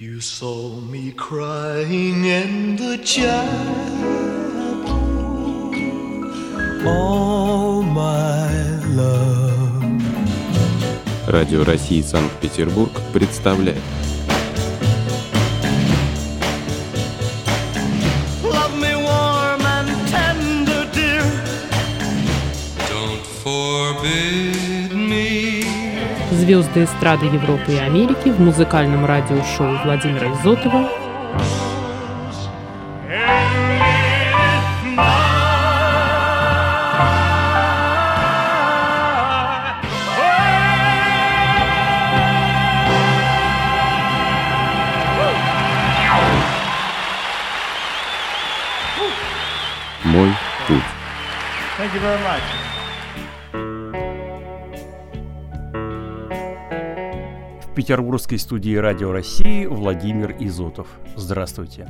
You saw me crying in the chapel, all my love. Радио России Санкт-Петербург представляет Love me warm and tender, dear. Don't forbid me. Звезды эстрады Европы и Америки в музыкальном радиошоу Владимира Изотова «Мой путь». Thank you very much. В петербургской студии Радио России Владимир Изотов. Здравствуйте.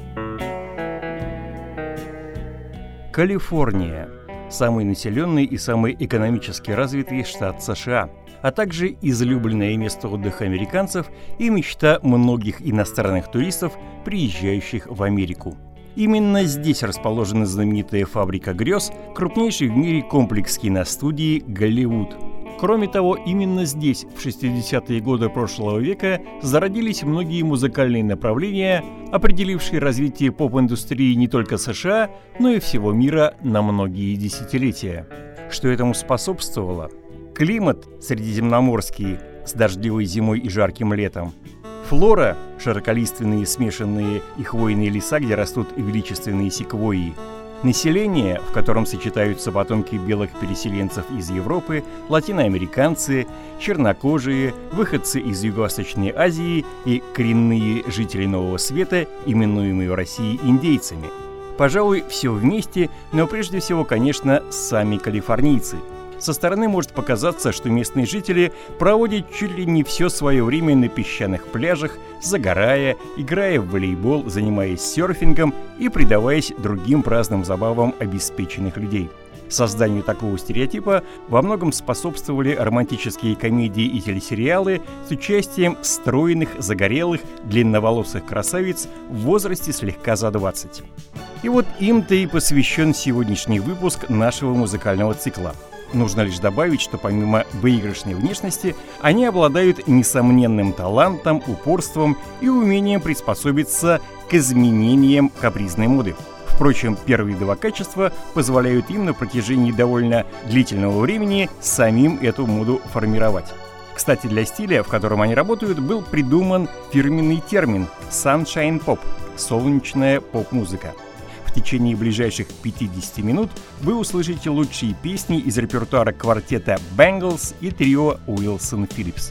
Калифорния – самый населенный и самый экономически развитый штат США, а также излюбленное место отдыха американцев и мечта многих иностранных туристов, приезжающих в Америку. Именно здесь расположена знаменитая фабрика грез, крупнейший в мире комплекс киностудии «Голливуд». Кроме того, именно здесь в 60-е годы прошлого века зародились многие музыкальные направления, определившие развитие поп-индустрии не только США, но и всего мира на многие десятилетия. Что этому способствовало? Климат средиземноморский с дождливой зимой и жарким летом. Флора – широколиственные смешанные и хвойные леса, где растут величественные секвойи. Население, в котором сочетаются потомки белых переселенцев из Европы, латиноамериканцы, чернокожие, выходцы из Юго-Восточной Азии и коренные жители Нового Света, именуемые в России индейцами. Пожалуй, все вместе, но прежде всего, конечно, сами калифорнийцы. Со стороны может показаться, что местные жители проводят чуть ли не все свое время на песчаных пляжах, загорая, играя в волейбол, занимаясь серфингом и предаваясь другим праздным забавам обеспеченных людей. Созданию такого стереотипа во многом способствовали романтические комедии и телесериалы с участием стройных, загорелых, длинноволосых красавиц в возрасте слегка за 20. И вот им-то и посвящен сегодняшний выпуск нашего музыкального цикла. Нужно лишь добавить, что помимо выигрышной внешности, они обладают несомненным талантом, упорством и умением приспособиться к изменениям капризной моды. Впрочем, первые два качества позволяют им на протяжении довольно длительного времени самим эту моду формировать. Кстати, для стиля, в котором они работают, был придуман фирменный термин «sunshine pop» — солнечная поп-музыка. В течение ближайших 50 минут вы услышите лучшие песни из репертуара квартета Bangles и трио Уилсон Филлипс.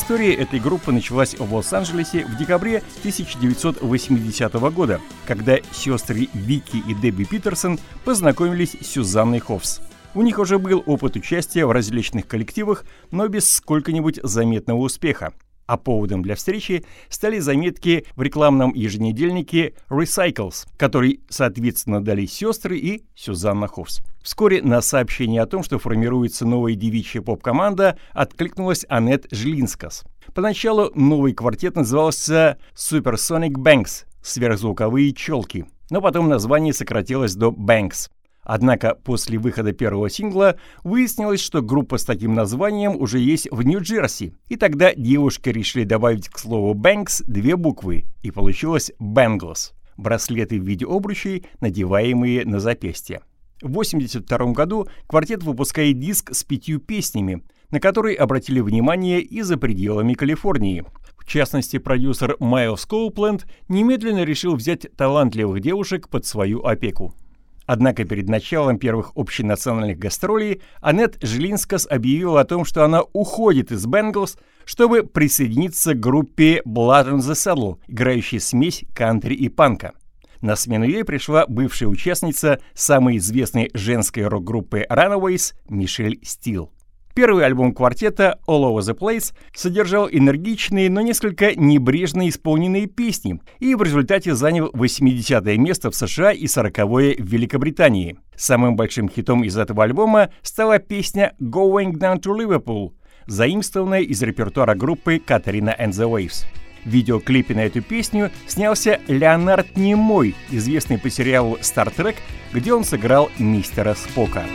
История этой группы началась в Лос-Анджелесе в декабре 1980 года, когда сестры Вики и Дебби Питерсон познакомились с Сюзанной Хоффс. У них уже был опыт участия в различных коллективах, но без сколько-нибудь заметного успеха. А поводом для встречи стали заметки в рекламном еженедельнике Recycles, который, соответственно, дали сестры и Сюзанна Хоффс. Вскоре на сообщение о том, что формируется новая девичья поп-команда, откликнулась Аннет Жлинскас. Поначалу новый квартет назывался Supersonic Banks – сверхзвуковые челки, но потом название сократилось до Banks. Однако после выхода первого сингла выяснилось, что группа с таким названием уже есть в Нью-Джерси. И тогда девушки решили добавить к слову «Banks» 2 буквы, и получилось «Bangles» – браслеты в виде обручей, надеваемые на запястье. В 1982 году квартет выпускает диск с 5 песнями, на которые обратили внимание и за пределами Калифорнии. В частности, продюсер Майлз Коупленд немедленно решил взять талантливых девушек под свою опеку. Однако перед началом первых общенациональных гастролей Аннет Жлинскас объявила о том, что она уходит из Bangles, чтобы присоединиться к группе Blood on the Saddle, играющей смесь кантри и панка. На смену ей пришла бывшая участница самой известной женской рок-группы Runaways Мишель Стил. Первый альбом квартета «All Over the Place» содержал энергичные, но несколько небрежно исполненные песни и в результате занял 80-е место в США и 40-е в Великобритании. Самым большим хитом из этого альбома стала песня «Going Down to Liverpool», заимствованная из репертуара группы «Katrina and the Waves». В видеоклипе на эту песню снялся Леонард Немой, известный по сериалу «Стар Трек», где он сыграл мистера Спока.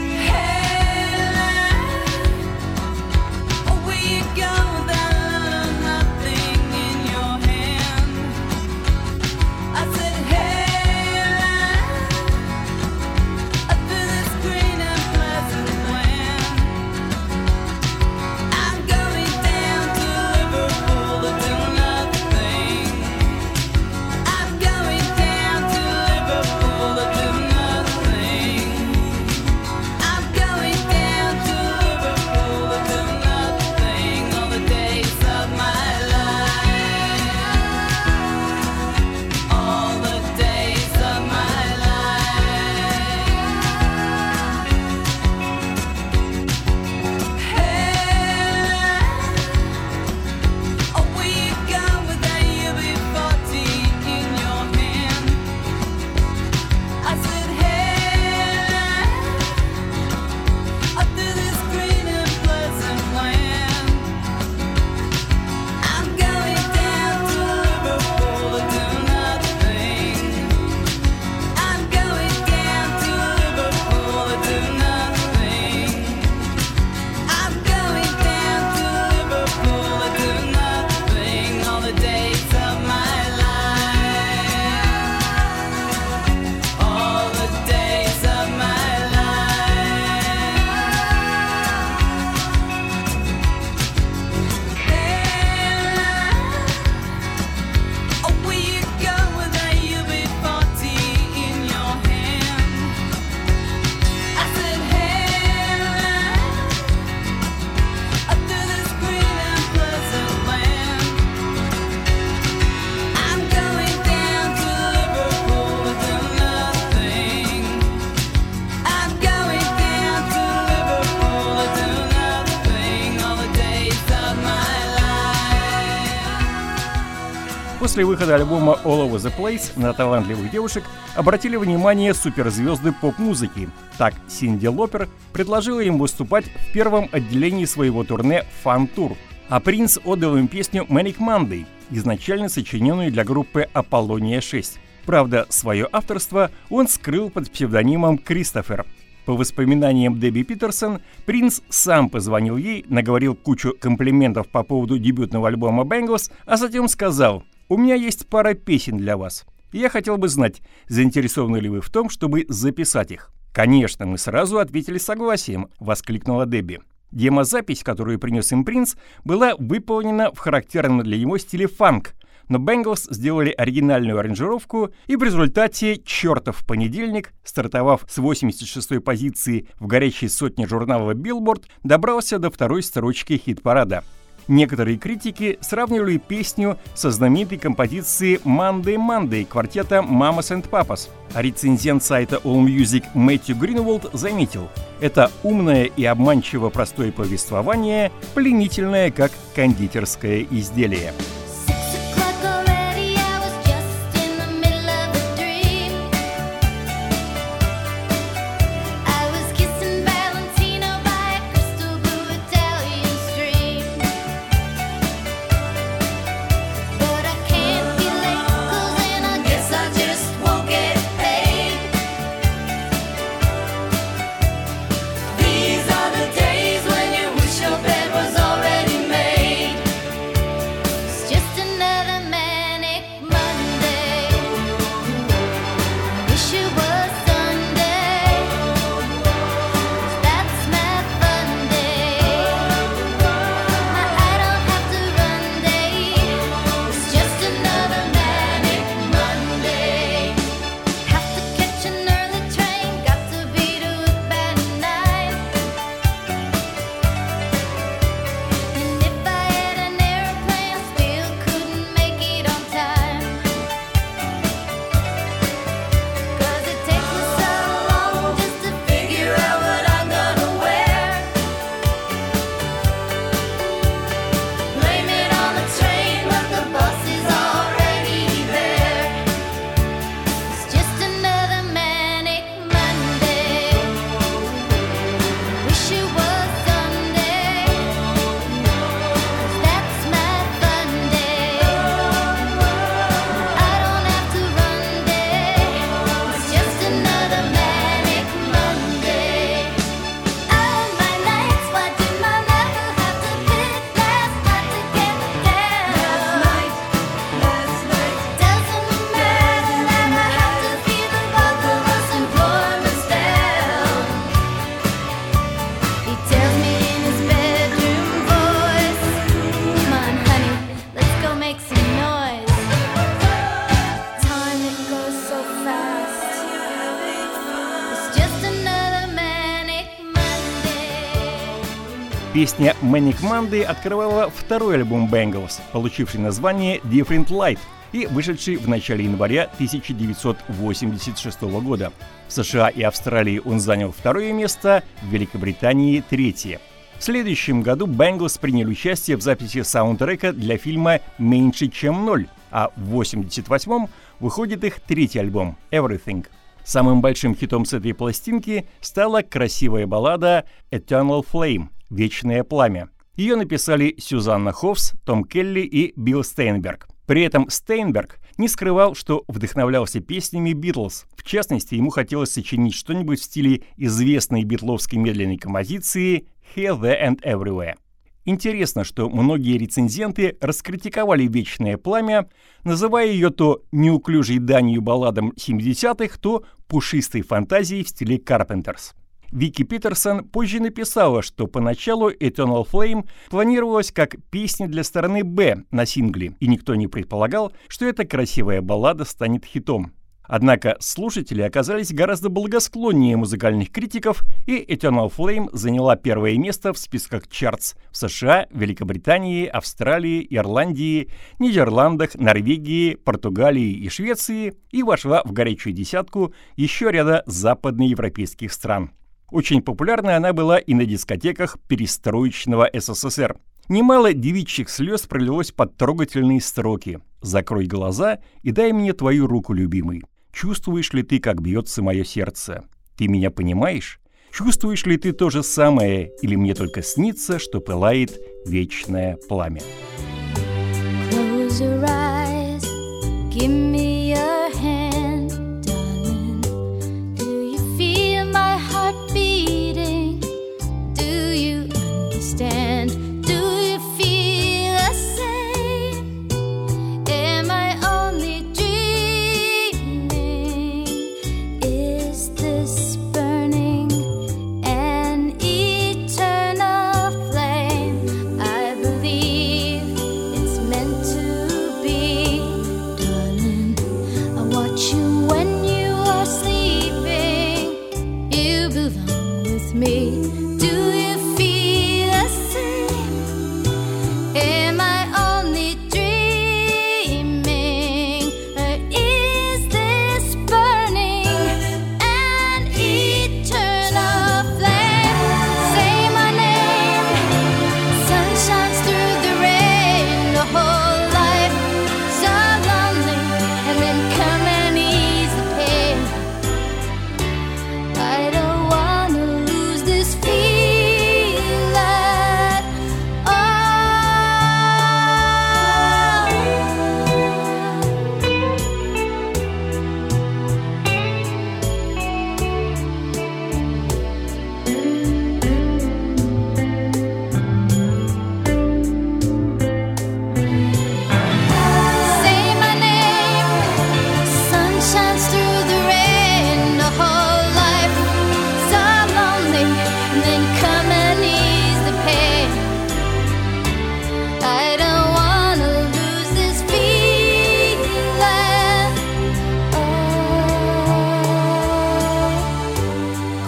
После выхода альбома All Over the Place на талантливых девушек обратили внимание суперзвезды поп-музыки. Так, Синди Лопер предложила им выступать в первом отделении своего турне Fun Tour, а Принц отдал им песню Manic Monday, изначально сочиненную для группы Apollonia 6. Правда, свое авторство он скрыл под псевдонимом Кристофер. По воспоминаниям Дебби Питерсон, Принц сам позвонил ей, наговорил кучу комплиментов по поводу дебютного альбома Bangles, а затем сказал: «У меня есть пара песен для вас. Я хотел бы знать, заинтересованы ли вы в том, чтобы записать их». «Конечно, мы сразу ответили согласием», — воскликнула Дебби. Демозапись, которую принес им Принц, была выполнена в характерном для него стиле фанк, но Bangles сделали оригинальную аранжировку, и в результате «Чертов понедельник», стартовав с 86-й позиции в горячей сотне журнала Billboard, добрался до второй строчки хит-парада. Некоторые критики сравнивали песню со знаменитой композицией «Monday Monday» квартета Mamas and Papas. А рецензент сайта AllMusic Мэтью Гринволд заметил: это умное и обманчиво простое повествование, пленительное, как кондитерское изделие. Песня «Manic Monday» открывала второй альбом Bangles, получивший название «Different Light» и вышедший в начале января 1986 года. В США и Австралии он занял второе место, в Великобритании – третье. В следующем году Bangles приняли участие в записи саундтрека для фильма «Меньше чем ноль», а в 1988-м выходит их третий альбом «Everything». Самым большим хитом с этой пластинки стала красивая баллада «Eternal Flame» — «Вечное пламя». Ее написали Сюзанна Хоффс, Том Келли и Билл Стейнберг. При этом Стейнберг не скрывал, что вдохновлялся песнями Битлз. В частности, ему хотелось сочинить что-нибудь в стиле известной битловской медленной композиции «Here, There and Everywhere». Интересно, что многие рецензенты раскритиковали «Вечное пламя», называя ее то неуклюжей данью балладам 70-х, то пушистой фантазией в стиле Carpenters. Вики Питерсон позже написала, что поначалу Eternal Flame планировалась как песня для стороны «Б» на сингле, и никто не предполагал, что эта красивая баллада станет хитом. Однако слушатели оказались гораздо благосклоннее музыкальных критиков, и Eternal Flame заняла первое место в списках чартс в США, Великобритании, Австралии, Ирландии, Нидерландах, Норвегии, Португалии и Швеции и вошла в горячую десятку еще ряда западноевропейских стран. Очень популярной она была и на дискотеках перестроечного СССР. Немало девичьих слез пролилось под трогательные строки: «Закрой глаза и дай мне твою руку, любимый. Чувствуешь ли ты, как бьется мое сердце? Ты меня понимаешь? Чувствуешь ли ты то же самое, или мне только снится, что пылает вечное пламя?» Close your eyes, give me your hand, darling. Do you feel my heart beating? Do you understand?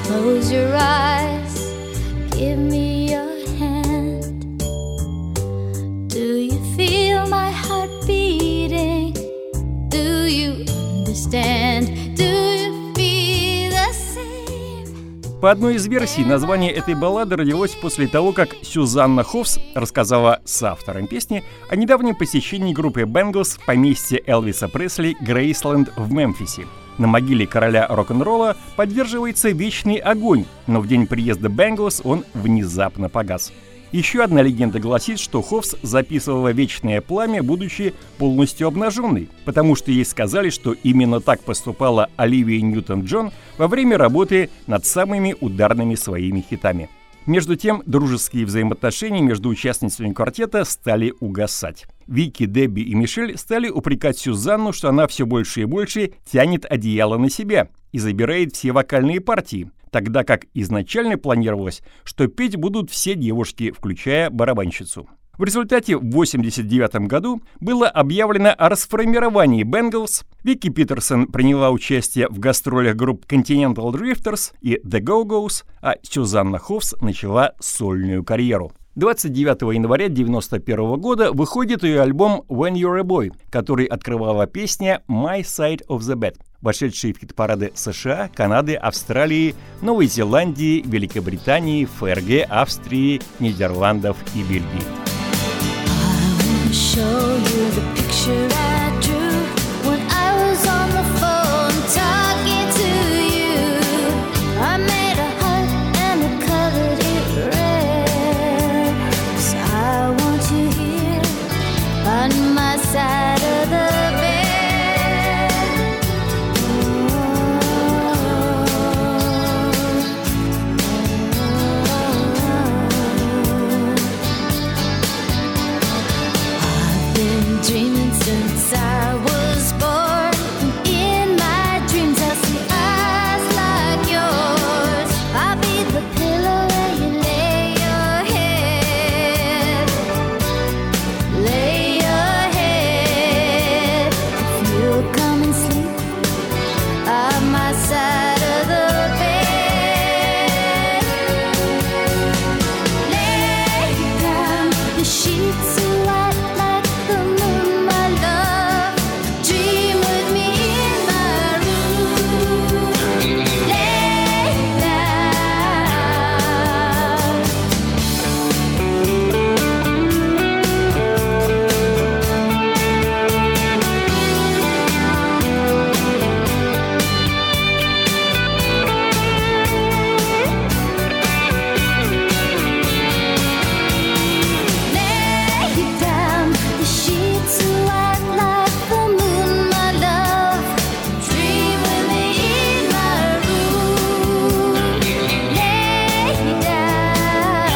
Close your eyes, give me your hand. Do you feel my heart beating? Do you understand? Do you feel the same? По одной из версий, название этой баллады родилось после того, как Сюзанна Хоффс рассказала соавтором песни о недавнем посещении группы Bangles в поместье Элвиса Пресли Грейсленд в Мемфисе. На могиле короля рок-н-ролла поддерживается вечный огонь, но в день приезда Bangles он внезапно погас. Еще одна легенда гласит, что Хоффс записывала «Вечное пламя», будучи полностью обнаженной, потому что ей сказали, что именно так поступала Оливия Ньютон-Джон во время работы над самыми ударными своими хитами. Между тем, дружеские взаимоотношения между участницами квартета стали угасать. Вики, Дебби и Мишель стали упрекать Сюзанну, что она все больше и больше тянет одеяло на себя и забирает все вокальные партии, тогда как изначально планировалось, что петь будут все девушки, включая барабанщицу. В результате в 1989 году было объявлено о расформировании Bangles. Вики Питерсон приняла участие в гастролях групп Continental Drifters и The Go-Go's, а Сюзанна Хоффс начала сольную карьеру. 29 января 1991 года выходит ее альбом When You're a Boy, который открывала песня My Side of the Bed, вошедшие в хит-парады США, Канады, Австралии, Новой Зеландии, Великобритании, ФРГ, Австрии, Нидерландов и Бельгии. Show you the picture I drew when I was on the phone talking to you. I made a heart and I colored it red. 'Cause I want you here on my side of the bed. Dreaming since I was born. In my dreams I see eyes like yours. I'll be the pillow where you lay your head. Lay your head. If you'll come and sleep on my side of the bed. Lay down the sheets of white like the moon, my love. Dream with me in my room. Lay down. Lay down the sheets of white like the moon, my love. Dream with me in my room. Lay down.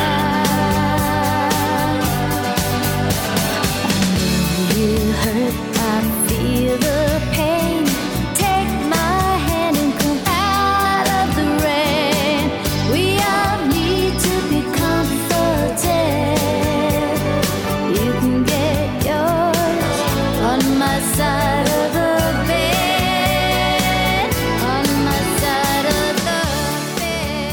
You hurt, I feel the pain. Take my hand and come out of the rain. We all need to be comforted. You can get yours on my side of the bed. On my side of the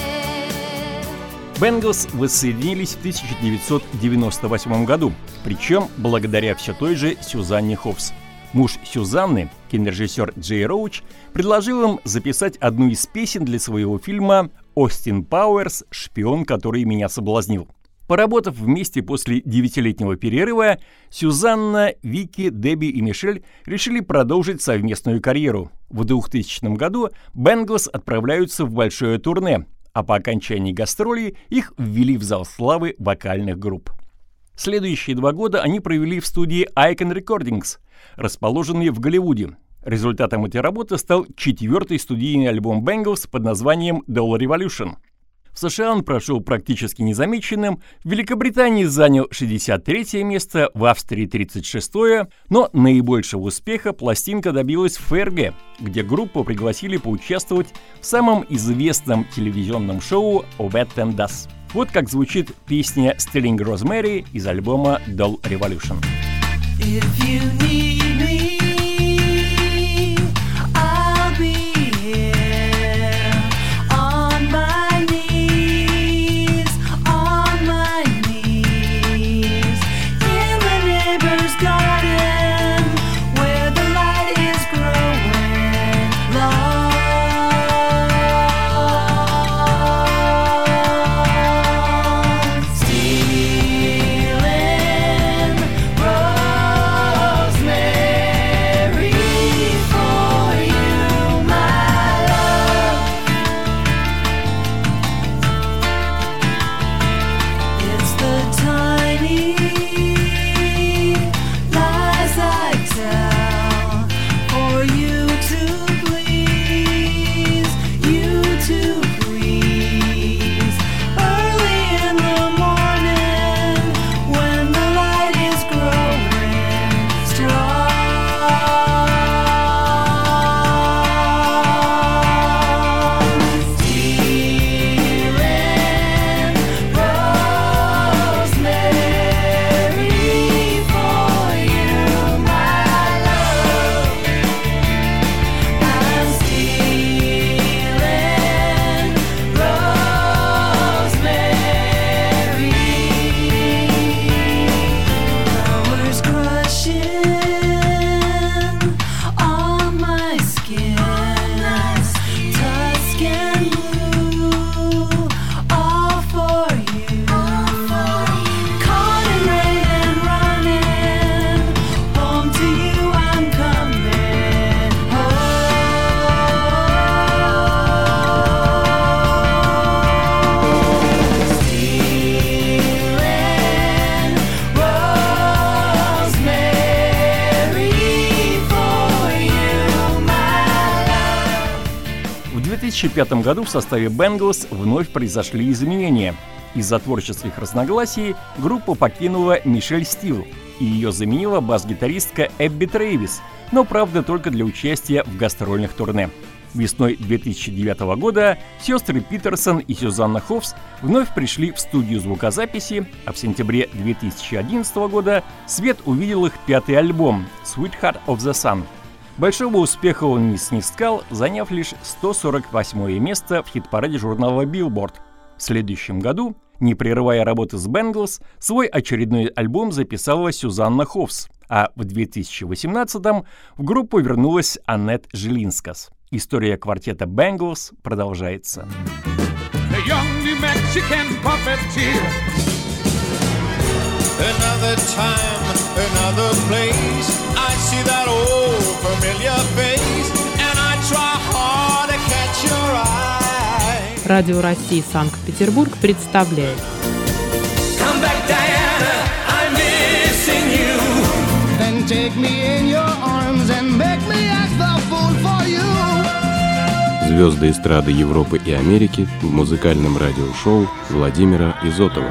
bed. Bangles воссоединились в 1998 году, причем благодаря все той же Сюзанне Хоффс. Муж Сюзанны, кинорежиссер Джей Роуч, предложил им записать одну из песен для своего фильма «Остин Пауэрс. Шпион, который меня соблазнил». Поработав вместе после 9-летнего перерыва, Сюзанна, Вики, Дебби и Мишель решили продолжить совместную карьеру. В 2000 году Bangles отправляются в большое турне, а по окончании гастролей их ввели в зал славы вокальных групп. Следующие 2 года они провели в студии Icon Recordings, расположенной в Голливуде. Результатом этой работы стал 4-й студийный альбом Bangles под названием Doll Revolution. В США он прошел практически незамеченным, в Великобритании занял 63-е место, в Австрии 36-е, но наибольшего успеха пластинка добилась в ФРГ, где группу пригласили поучаствовать в самом известном телевизионном шоу «Ovett and Das». Вот как звучит песня «Stealing Rosemary» из альбома Doll Revolution. If you need me, I'll be here on my 2005 году в составе Bangles вновь произошли изменения. Из-за творческих разногласий группу покинула Мишель Стил, и ее заменила бас-гитаристка Эбби Трэвис, но, правда, только для участия в гастрольных турне. Весной 2009 года сестры Питерсон и Сюзанна Хоффс вновь пришли в студию звукозаписи, а в сентябре 2011 года свет увидел их пятый альбом «Sweetheart of the Sun». Большого успеха он не снискал, заняв лишь 148 место в хит-параде журнала Billboard. В следующем году, не прерывая работы с Bangles, свой очередной альбом записала Сюзанна Хоффс, а в 2018-м в группу вернулась Аннет Жилинскас. История квартета Bangles продолжается. Another time, another place, I see that old familiar face, and I try hard to catch your eye. Радио России Санкт-Петербург представляет Come back, Diana, I'm missing you. Then take me in your arms and make me act the fool for you. Звезды эстрады Европы и Америки в музыкальном радиошоу Владимира Изотова.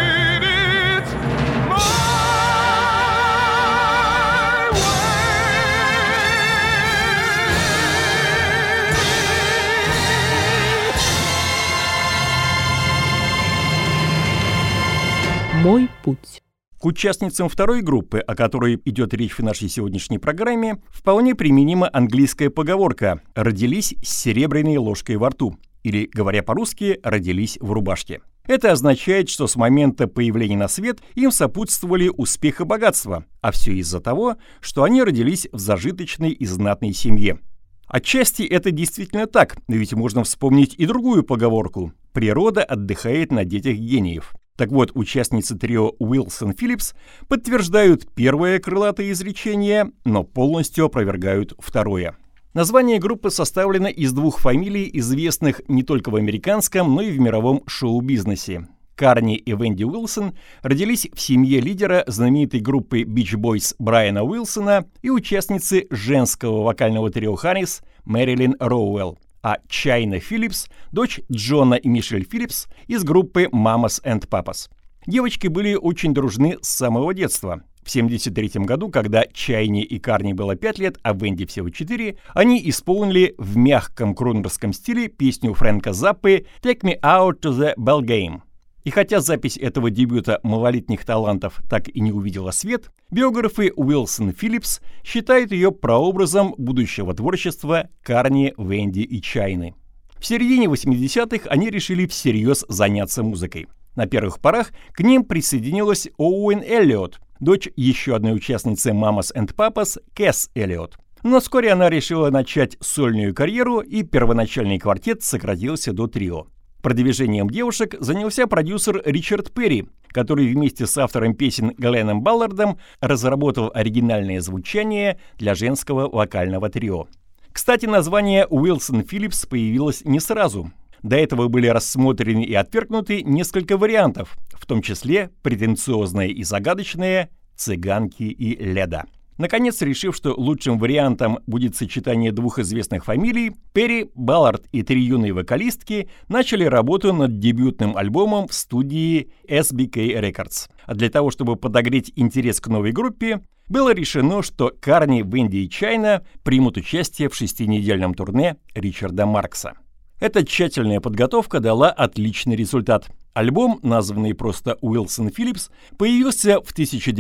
«Мой путь». К участницам второй группы, о которой идет речь в нашей сегодняшней программе, вполне применима английская поговорка «родились с серебряной ложкой во рту» или, говоря по-русски, «родились в рубашке». Это означает, что с момента появления на свет им сопутствовали успех и богатство, а все из-за того, что они родились в зажиточной и знатной семье. Отчасти это действительно так, но ведь можно вспомнить и другую поговорку «природа отдыхает на детях гениев». Так вот, участницы трио Уилсон-Филлипс подтверждают первое крылатое изречение, но полностью опровергают второе. Название группы составлено из двух фамилий, известных не только в американском, но и в мировом шоу-бизнесе. Карни и Венди Уилсон родились в семье лидера знаменитой группы Beach Boys Брайана Уилсона и участницы женского вокального трио Харрис Мэрилин Роуэлл, а Чайна Филлипс – дочь Джона и Мишель Филлипс из группы Mamas and Papas. Девочки были очень дружны с самого детства. В 1973 году, когда Чайне и Карни было 5 лет, а Венди всего 4, они исполнили в мягком крунерском стиле песню Фрэнка Заппы «Take Me Out to the Ball Game». И хотя запись этого дебюта малолетних талантов так и не увидела свет, биографы Уилсон-Филлипс считают ее прообразом будущего творчества Карни, Венди и Чайны. В середине 80-х они решили всерьез заняться музыкой. На первых порах к ним присоединилась Оуэн Эллиот, дочь еще одной участницы Mamas and Papas Кэс Эллиот. Но вскоре она решила начать сольную карьеру, и первоначальный квартет сократился до трио. Продвижением девушек занялся продюсер Ричард Перри, который вместе с автором песен Гленном Баллардом разработал оригинальное звучание для женского вокального трио. Кстати, название Уилсон-Филлипс появилось не сразу. До этого были рассмотрены и отвергнуты несколько вариантов, в том числе претенциозное и загадочное «Цыганки» и «Леда». Наконец, решив, что лучшим вариантом будет сочетание двух известных фамилий, Перри, Баллард и три юные вокалистки начали работу над дебютным альбомом в студии SBK Records. А для того, чтобы подогреть интерес к новой группе, было решено, что Карни, Венди и Чайна примут участие в 6-недельном турне Ричарда Маркса. Эта тщательная подготовка дала отличный результат. Альбом, названный просто Уилсон-Филлипс, появился в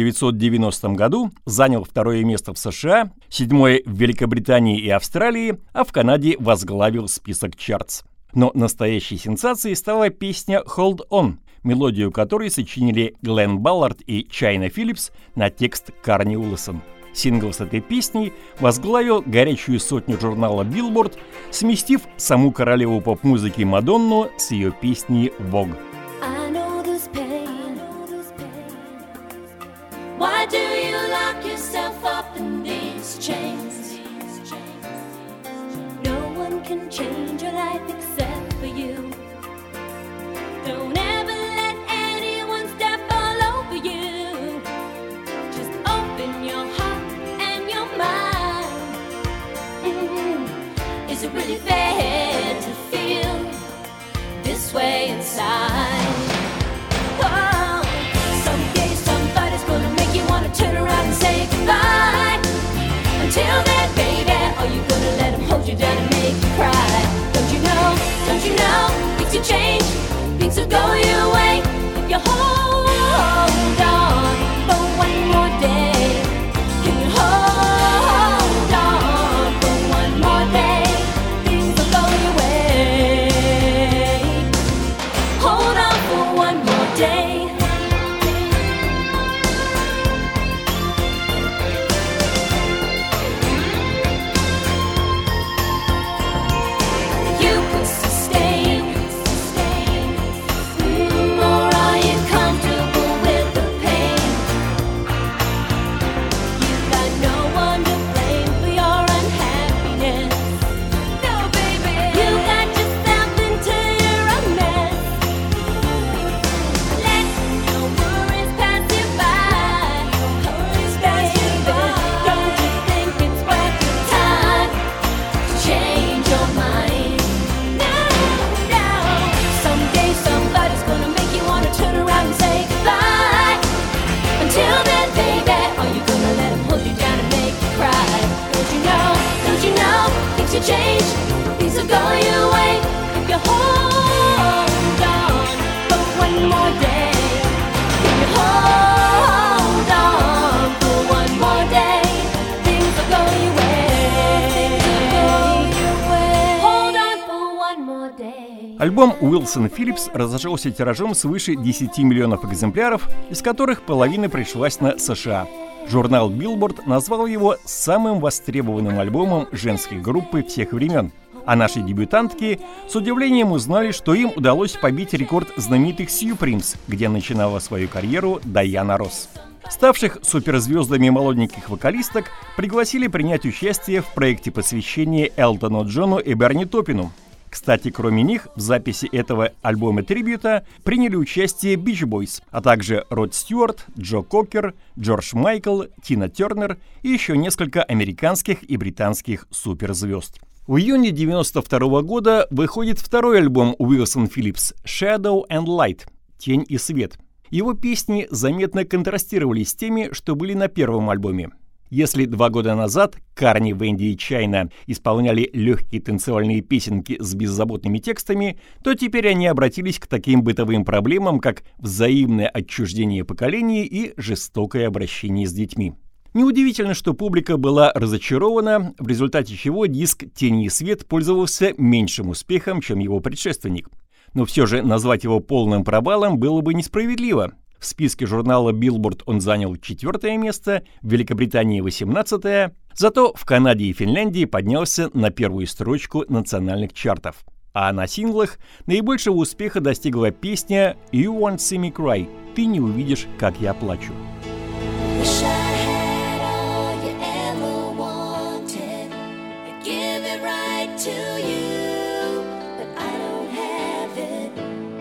1990 году, занял 2-е место в США, 7-е в Великобритании и Австралии, а в Канаде возглавил список чартс. Но настоящей сенсацией стала песня «Hold On», мелодию которой сочинили Глен Баллард и Чайна Филлипс на текст Карни Уилсон. Сингл с этой песней возглавил горячую сотню журнала Billboard, сместив саму королеву поп-музыки Мадонну с ее песней «Vogue». I know this pain. Why do you lock yourself up in these chains? No one can change your life except for you. Don't ever let anyone step all over you. Just open your heart and your mind. Is it really fair to feel this way inside. Whoa. Someday somebody's gonna make you wanna turn around and say goodbye. Until then, baby, are you gonna let him hold you down and make you cry? Don't you know, things will change, things will go your way if you hold on for one more day. Can you hold on for one more day? Things will go your way. Hold on for one more day. You could sustain, or are you comfortable with the pain? You got no one to blame for your unhappiness. No, baby, you got yourself into a mess. Let your worries pass you by. Baby, don't you think it's worth your time to change your mind? No. Someday somebody's gonna make you wanna turn around and say goodbye. Until then, baby, are you gonna let him hold you down and make you cry? Don't you know, things will change, things will go your way if you hold on for one more day. If you hold on for one more day, things will go your way. Hold on for one more day. Альбом Уилсон Филлипс разошелся тиражом свыше 10 миллионов экземпляров, из которых половина пришлась на США. Журнал Billboard назвал его самым востребованным альбомом женской группы всех времен. А наши дебютантки с удивлением узнали, что им удалось побить рекорд знаменитых Supremes, где начинала свою карьеру Дайана Росс. Ставших суперзвездами молоденьких вокалисток пригласили принять участие в проекте посвящения Элтону Джону и Берни Топпину. Кстати, кроме них, в записи этого альбома-трибьюта приняли участие Beach Boys, а также Род Стюарт, Джо Кокер, Джордж Майкл, Тина Тернер и еще несколько американских и британских суперзвезд. В июне 1992 года выходит второй альбом Уилсон Филлипс «Shadow and Light» — «Тень и свет». Его песни заметно контрастировали с теми, что были на первом альбоме. Если 2 года назад Карни, Венди и Чайна исполняли легкие танцевальные песенки с беззаботными текстами, то теперь они обратились к таким бытовым проблемам, как взаимное отчуждение поколений и жестокое обращение с детьми. Неудивительно, что публика была разочарована, в результате чего диск «Тени и свет» пользовался меньшим успехом, чем его предшественник. Но все же назвать его полным провалом было бы несправедливо. В списке журнала Billboard он занял 4-е место, в Великобритании 18-е, зато в Канаде и Финляндии поднялся на 1-ю строчку национальных чартов. А на синглах наибольшего успеха достигла песня «You Won't See Me Cry» — «Ты не увидишь, как я плачу». Wish I had all you ever wanted. I'd give it right to you, but I don't have it.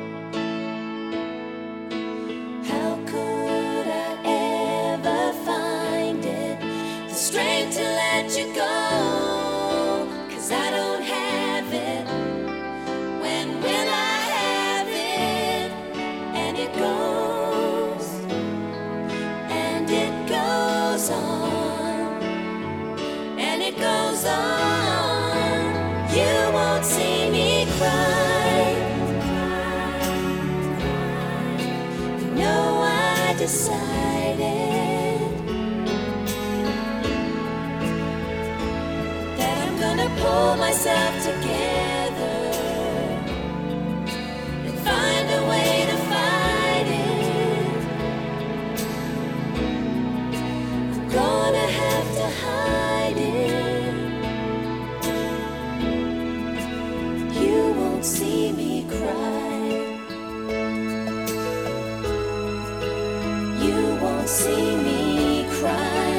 How could I ever find it? The strength to let you go, 'cause I don't have it. When will I have it? And it goes, and it goes on, and it goes on. You won't see me cry. You know I decided that I'm gonna pull myself together and find a way to fight it. I'm gonna have to hide it. You won't see me cry. You won't see me cry.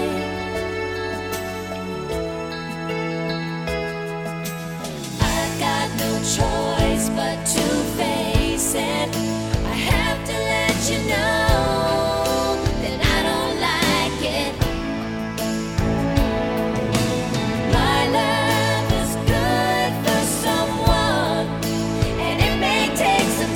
I've got no choice but to face it. I have to let you know that I don't like it. My love is good for someone, and it may take some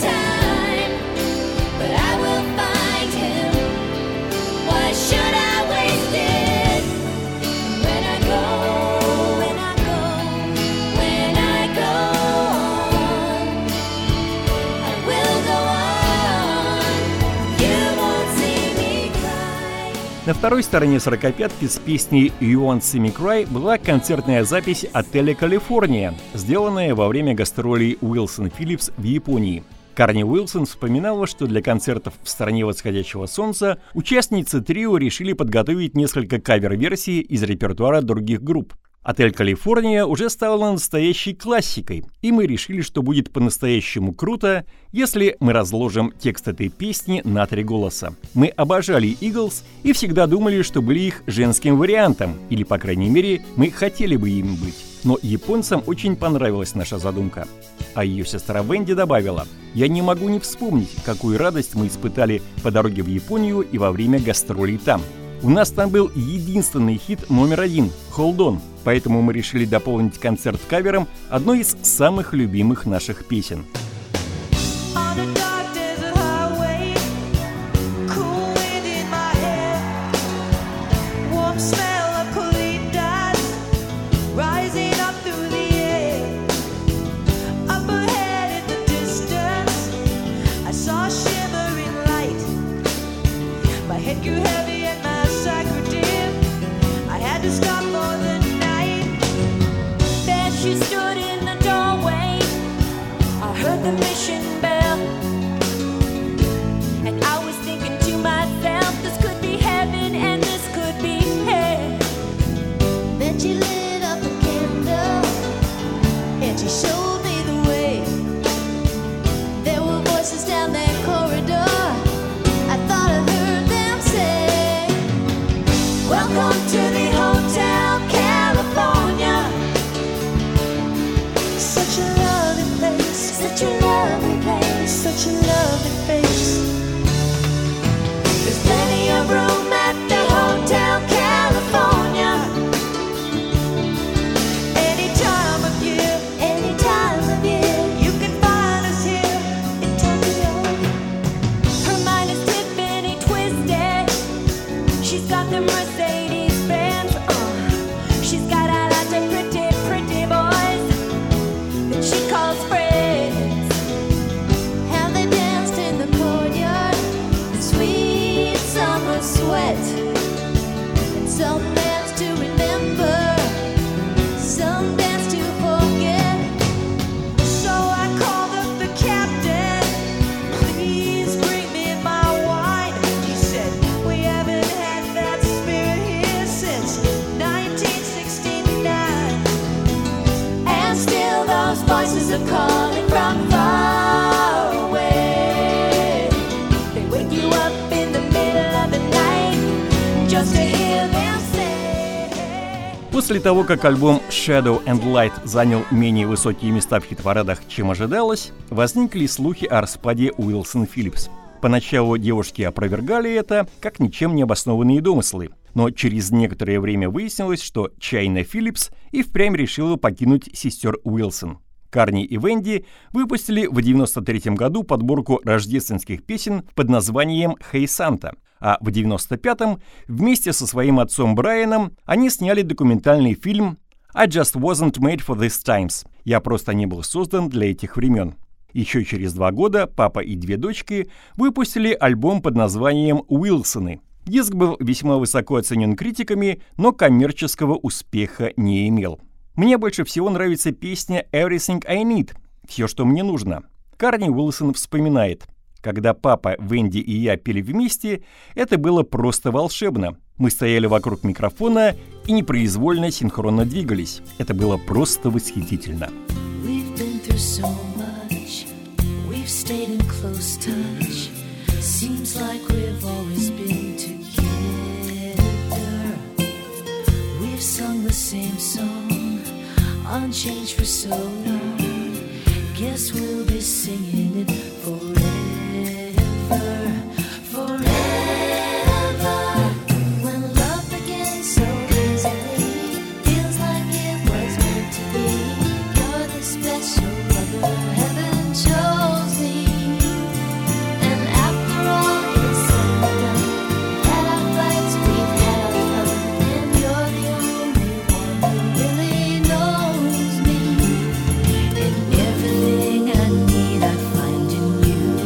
На второй стороне 45-ки с песней «You Won't See Me Cry» была концертная запись отеля «Калифорния», сделанная во время гастролей Уилсон Филлипс в Японии. Карни Уилсон вспоминала, что для концертов в «Стране восходящего солнца» участницы трио решили подготовить несколько кавер-версий из репертуара других групп. «Отель Калифорния» уже стала настоящей классикой, и мы решили, что будет по-настоящему круто, если мы разложим текст этой песни на 3 голоса. Мы обожали Eagles и всегда думали, что были их женским вариантом, или, по крайней мере, мы хотели бы им быть. Но японцам очень понравилась наша задумка. А ее сестра Венди добавила: «Я не могу не вспомнить, какую радость мы испытали по дороге в Японию и во время гастролей там. У нас там был единственный хит номер 1 «Hold On», поэтому мы решили дополнить концерт кавером одной из самых любимых наших песен. She stood in the doorway. I heard the mission bell, and I was thinking to myself, this could be heaven and this could be hell. Then she lit up a candle and she showed me the way. There were voices down that corridor. I thought I heard them say, "Welcome to the Hotel California." Such a lovely place, such a lovely place, such a lovely place. There's plenty of room at the Hotel California. Any time of year, you can find us here in Tokyo. Her mind is Tiffany twisted. She's got the Mercedes Benz. She's got a lot of pretty boys that she calls friends. How they danced in the courtyard, the sweet summer sweat. And some dance to remember, some dance to forget. So I called up the captain, "Please bring me my wine." He said, "We haven't had that spirit here since 1969. And still those voices are calling from far away. They wake you up in the middle of the night just to hear them say. После того, как альбом «Shadow and Light» занял менее высокие места в хит-парадах, чем ожидалось, возникли слухи о распаде Уилсон Филлипс. Поначалу девушки опровергали это как ничем не обоснованные домыслы, но через некоторое время выяснилось, что Чайна Филлипс и впрямь решила покинуть сестер Уилсон. Карни и Венди выпустили в 1993 году подборку рождественских песен под названием «Hey Santa», а в 1995 вместе со своим отцом Брайаном они сняли документальный фильм «I just wasn't made for these times» — «Я просто не был создан для этих времен». Еще через 2 года папа и 2 дочки выпустили альбом под названием «Уилсоны». Диск был весьма высоко оценен критиками, но коммерческого успеха не имел. Мне больше всего нравится песня «Everything I Need» — «Все, что мне нужно». Карни Уилсон вспоминает: «Когда папа, Венди и я пели вместе, это было просто волшебно. Мы стояли вокруг микрофона и непроизвольно синхронно двигались. Это было просто восхитительно». We've been through so much. We've stayed in close touch. Seems like we've always been together. We've sung the same song, unchanged for so long. Guess we'll be singing it forever, forever. When love begins so easily, feels like it was meant to be. You're the special lover heaven chose me. And after all is said and done, we've had our fights, we've had our fun, and you're the only one who really knows me. And everything I need I find in you.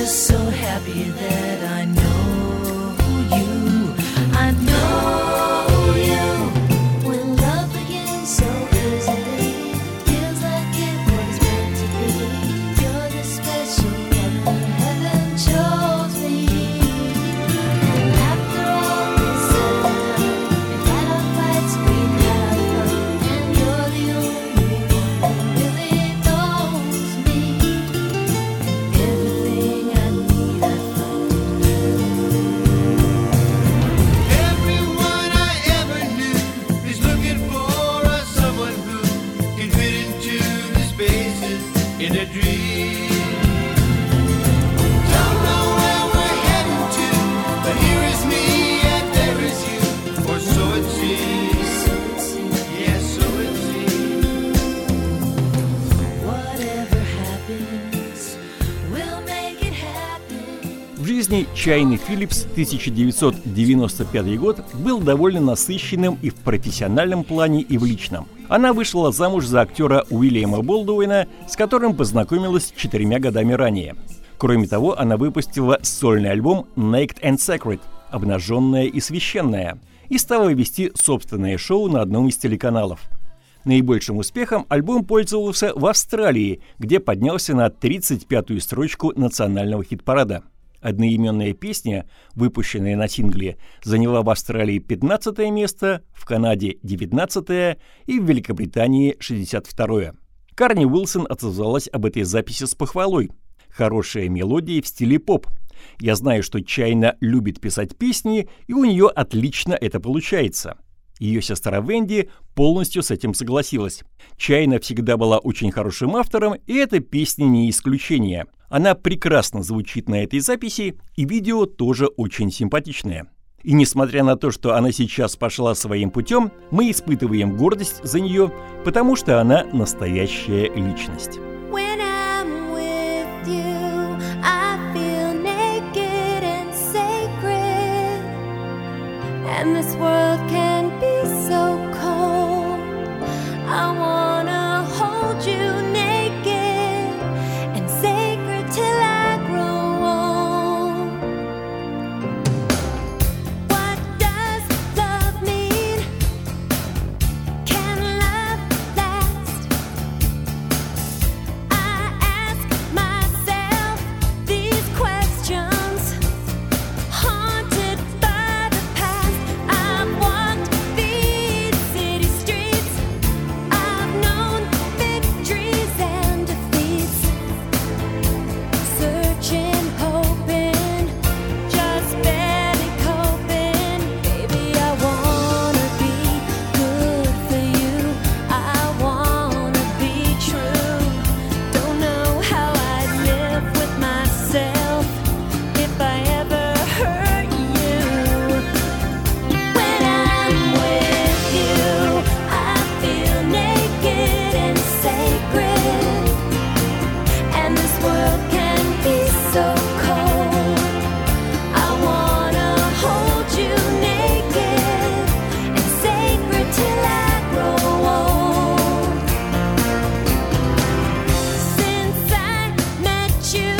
just so happy that I know you. I know you. When love begins so easily, feels like it was meant to be. You're the special one, heaven chose me. And after all is said and done, we've had our fights, we've had our fun, and you're the only one who really knows me. Everything I need, I find in you. Everyone I ever knew is looking for someone who can fit into the spaces in a dream. Don't know where we're heading to, but here is me and there is you, or so it seems. Yes, so it seems. Whatever happens, we'll make it happen. В жизни Чайны Филлипс 1995 год был довольно насыщенным и в профессиональном плане, и в личном. Она вышла замуж за актера Уильяма Болдуина, с которым познакомилась 4 годами ранее. Кроме того, она выпустила сольный альбом «Naked and Sacred» – «Обнаженная и священная», и стала вести собственное шоу на одном из телеканалов. Наибольшим успехом альбом пользовался в Австралии, где поднялся на 35-ю строчку национального хит-парада. Одноименная песня, выпущенная на сингле, заняла в Австралии 15 место, в Канаде 19 и в Великобритании 62. Карни Уилсон отозвалась об этой записи с похвалой. Хорошая мелодия в стиле поп. Я знаю, что Чайна любит писать песни, и у нее отлично это получается. Ее сестра Венди полностью с этим согласилась. Чайна всегда была очень хорошим автором, и эта песня не исключение. Она прекрасно звучит на этой записи, и видео тоже очень симпатичное. И несмотря на то, что она сейчас пошла своим путем, мы испытываем гордость за нее, потому что она настоящая личность. When I'm with you, I feel naked and sacred, and this world can be so cold. I wanna hold you naked and sacred till I grow old. What does love mean? Can love last? I ask myself these questions, haunted by the past. I've walked these city streets, I've known victories and defeats, searching, hoping, just barely coping. Baby, I wanna be good for you, I wanna be true. Don't know how I'd live with myself if I ever hurt you. When I'm with you, I feel naked and sacred, and this world can be so cold. I wanna hold you naked and sacred till I grow old. Since I met you,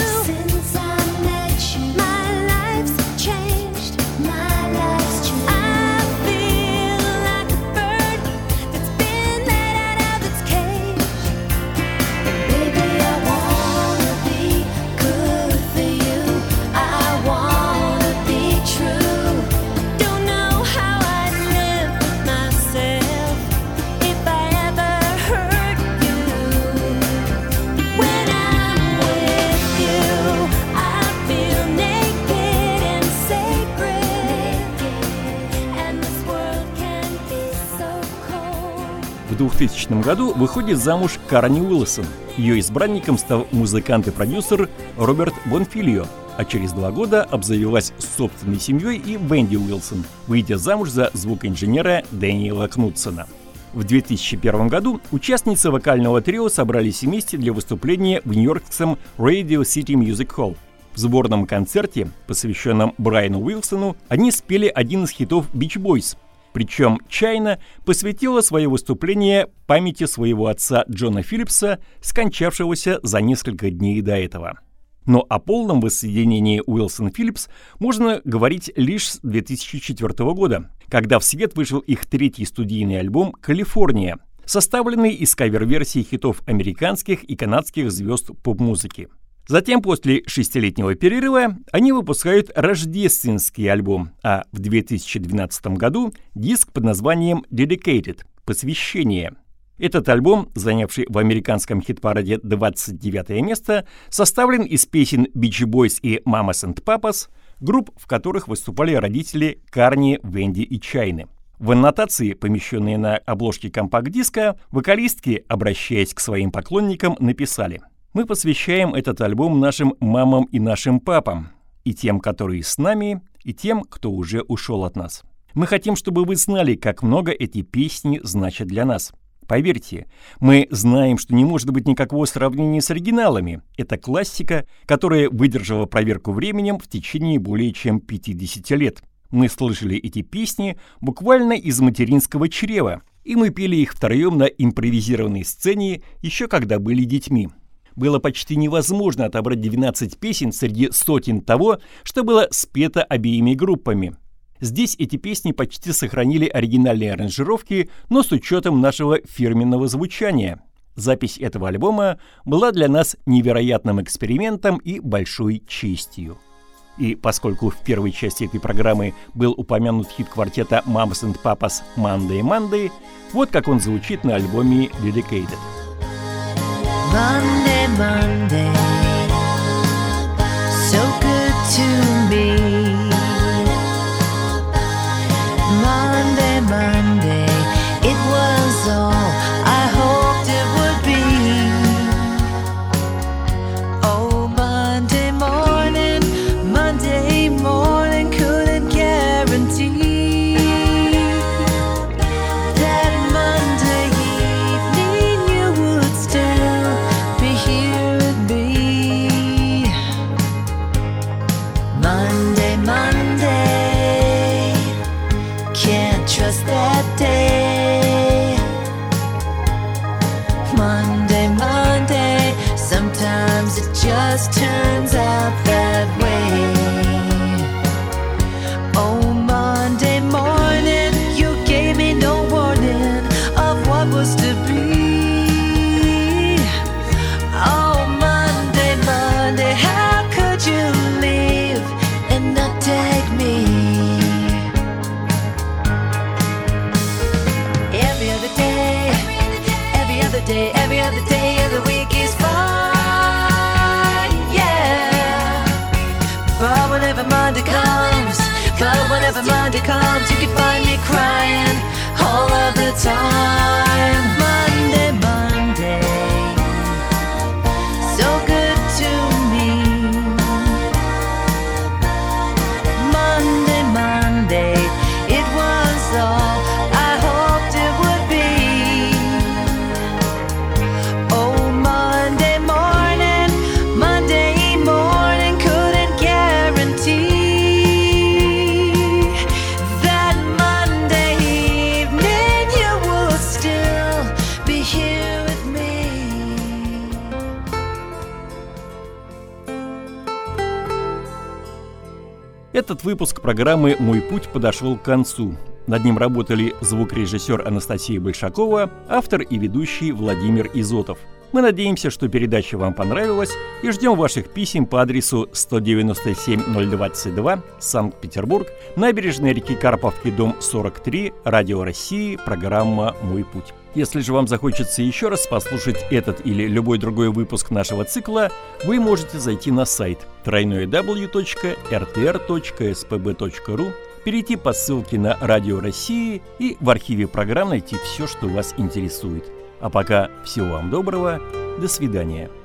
my life's changed. I feel like a bird that's been let out of its cage. Baby, I wanna be good for you, I wanna be true. Don't know how I'd live with myself if I ever hurt you. When I'm with you, I feel naked and sacred, and this world can be so cold. В 2000 году выходит замуж Карни Уилсон. Ее избранником стал музыкант и продюсер Роберт Бонфильо, а через 2 года обзавелась собственной семьей и Венди Уилсон, выйдя замуж за звукоинженера Дэниела Кнутсона. В 2001 году участницы вокального трио собрались вместе для выступления в нью-йоркском Radio City Music Hall. В сборном концерте, посвященном Брайану Уилсону, они спели один из хитов Beach Boys. Причем Чайна посвятила свое выступление памяти своего отца Джона Филлипса, скончавшегося за несколько дней до этого. Но о полном воссоединении Уилсон-Филлипс можно говорить лишь с 2004 года, когда в свет вышел их третий студийный альбом «Калифорния», составленный из кавер-версий хитов американских и канадских звезд поп-музыки. Затем, после 6-летнего перерыва, они выпускают рождественский альбом, а в 2012 году диск под названием «Dedicated» — «Посвящение». Этот альбом, занявший в американском хит-параде 29 место, составлен из песен Beach Boys и Mamas and Papas, групп, в которых выступали родители Карни, Венди и Чайны. В аннотации, помещенные на обложке компакт-диска, вокалистки, обращаясь к своим поклонникам, написали: «Мы посвящаем этот альбом нашим мамам и нашим папам, и тем, которые с нами, и тем, кто уже ушел от нас. Мы хотим, чтобы вы знали, как много эти песни значат для нас. Поверьте, мы знаем, что не может быть никакого сравнения с оригиналами. Это классика, которая выдержала проверку временем в течение более чем 50 лет. Мы слышали эти песни буквально из материнского чрева, и мы пели их втроем на импровизированной сцене еще когда были детьми. Было почти невозможно отобрать 12 песен среди сотен того, что было спето обеими группами. Здесь эти песни почти сохранили оригинальные аранжировки, но с учетом нашего фирменного звучания. Запись этого альбома была для нас невероятным экспериментом и большой честью». И поскольку в первой части этой программы был упомянут хит квартета Mamas and Papas «Monday, Monday», вот как он звучит на альбоме «Dedicated». Monday, Monday, so good to me. Monday, Monday, it was all I hoped it would be. Oh, Monday morning, couldn't guarantee that Monday evening you would still be here with me. Monday, Monday, can't trust that day. Monday, Monday, sometimes it just turns out that way. Oh, Monday morning, you gave me no warning of what was to be. Oh, Monday, Monday, how could you leave and not take me? Every other day, every other day, every other day of the week is fine, yeah. But whenever Monday comes, you can find me crying all of the time. Monday, Monday, so good to me. Monday, Monday, it was all I hoped it would be. Oh, Monday morning, couldn't guarantee that Monday evening you would still be here with me. Этот выпуск программы «Мой путь» подошел к концу. Над ним работали звукорежиссер Анастасия Большакова, автор и ведущий Владимир Изотов. Мы надеемся, что передача вам понравилась, и ждем ваших писем по адресу 197-022, Санкт-Петербург, набережная реки Карповки, дом 43, Радио России, программа «Мой путь». Если же вам захочется еще раз послушать этот или любой другой выпуск нашего цикла, вы можете зайти на сайт www.rtr.spb.ru, перейти по ссылке на Радио России и в архиве программ найти все, что вас интересует. А пока всего вам доброго, до свидания.